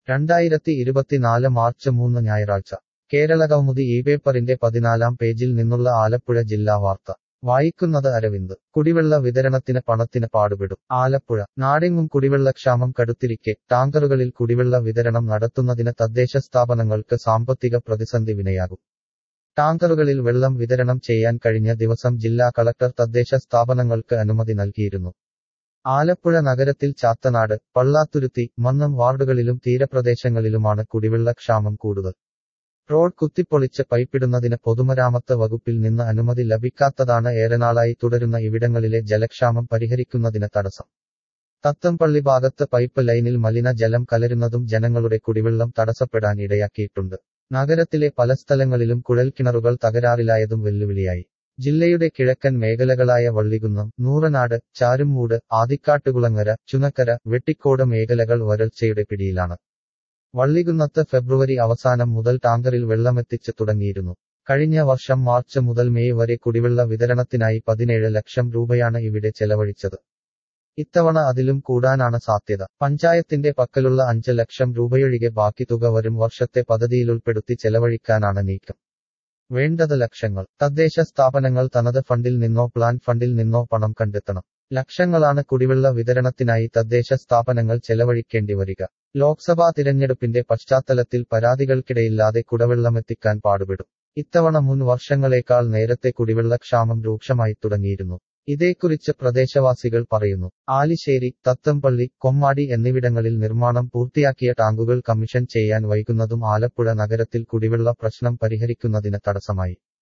2024 March 3 ഞായറാഴ്ച കേരളകൗമുദി ഇപേപ്പറിന്റെ 14-ാം പേജിൽ നിന്നുള്ള ആലപ്പുഴ ജില്ലാ വാർത്ത വായിക്കുന്നത് അരവിന്ദ്. കുടിവെള്ള വിതരണത്തിന് പണത്തിന് പാടുപെടും ആലപ്പുഴ. നാടെങ്ങും കുടിവെള്ളക്ഷാമം കടുത്തിരിക്കെ ടാങ്കറുകളിൽ കുടിവെള്ള വിതരണം നടത്തുന്നതിന് തദ്ദേശ സ്ഥാപനങ്ങൾക്ക് സാമ്പത്തിക പ്രതിസന്ധി വിനയാകും. ടാങ്കറുകളിൽ വെള്ളം വിതരണം ചെയ്യാൻ കഴിഞ്ഞ ദിവസം ജില്ലാ കളക്ടർ തദ്ദേശ സ്ഥാപനങ്ങൾക്ക് അനുമതി നൽകിയിരുന്നു. ആലപ്പുഴ നഗരത്തിൽ ചാത്തനാട്, പള്ളാത്തുരുത്തി, മന്നം വാർഡുകളിലും തീരപ്രദേശങ്ങളിലുമാണ് കുടിവെള്ളക്ഷാമം കൂടുതൽ. റോഡ് കുത്തിപ്പൊളിച്ച് പൈപ്പിടുന്നതിന് പൊതുമരാമത്ത് വകുപ്പിൽ നിന്ന് അനുമതി ലഭിക്കാത്തതാണ് ഏറെനാളായി തുടരുന്ന ഇവിടങ്ങളിലെ ജലക്ഷാമം പരിഹരിക്കുന്നതിന് തടസ്സം. തത്തംപള്ളി ഭാഗത്ത് പൈപ്പ് ലൈനിൽ മലിന ജലം കലരുന്നതും ജനങ്ങളുടെ കുടിവെള്ളം തടസ്സപ്പെടാൻ ഇടയാക്കിയിട്ടുണ്ട്. നഗരത്തിലെ പല സ്ഥലങ്ങളിലും കുഴൽക്കിണറുകൾ തകരാറിലായതും വെല്ലുവിളിയായി. ജില്ലയുടെ കിഴക്കൻ മേഖലകളായ വള്ളികുന്നം, നൂറനാട്, ചാരുമൂട്, ആദിക്കാട്ടുകുളങ്ങര, ചുനക്കര, വെട്ടിക്കോട് മേഖലകൾ വരൾച്ചയുടെ പിടിയിലാണ്. വള്ളികുന്നത്ത് ഫെബ്രുവരി അവസാനം മുതൽ ടാങ്കറിൽ വെള്ളമെത്തിച്ച് തുടങ്ങിയിരുന്നു. കഴിഞ്ഞ വർഷം മാർച്ച് മുതൽ മെയ് വരെ കുടിവെള്ള വിതരണത്തിനായി 17 ലക്ഷം രൂപയാണ് ഇവിടെ ചെലവഴിച്ചത്. ഇത്തവണ അതിലും കൂടാനാണ് സാധ്യത. പഞ്ചായത്തിന്റെ പക്കലുള്ള 5 ലക്ഷം രൂപയൊഴികെ ബാക്കി തുക വരും വർഷത്തെ പദ്ധതിയിലുൾപ്പെടുത്തി ചെലവഴിക്കാനാണ് നീക്കം. വേണ്ടത് ലക്ഷങ്ങൾ. തദ്ദേശ സ്ഥാപനങ്ങൾ തനത് ഫണ്ടിൽ നിന്നോ പ്ലാൻ ഫണ്ടിൽ നിന്നോ പണം കണ്ടെത്തണം. ലക്ഷങ്ങളാണ് കുടിവെള്ള വിതരണത്തിനായി തദ്ദേശ സ്ഥാപനങ്ങൾ ചെലവഴിക്കേണ്ടി വരിക. ലോക്സഭാ തിരഞ്ഞെടുപ്പിന്റെ പശ്ചാത്തലത്തിൽ പരാതികൾക്കിടയില്ലാതെ കുടിവെള്ളമെത്തിക്കാൻ പാടുപെടും. ഇത്തവണ മുൻ വർഷങ്ങളേക്കാൾ നേരത്തെ കുടിവെള്ളക്ഷാമം രൂക്ഷമായി തുടങ്ങിയിരുന്നു. ഇതേക്കുറിച്ച് പ്രദേശവാസികൾ പറയുന്നു. ആലിശ്ശേരി, തത്തംപള്ളി, കൊമ്മാടി എന്നിവിടങ്ങളിൽ നിർമ്മാണം പൂർത്തിയാക്കിയ ടാങ്കുകൾ കമ്മീഷൻ ചെയ്യാൻ വൈകുന്നതും ആലപ്പുഴ നഗരത്തിൽ കുടിവെള്ള പ്രശ്നം പരിഹരിക്കുന്നതിന് തടസ്സമായി.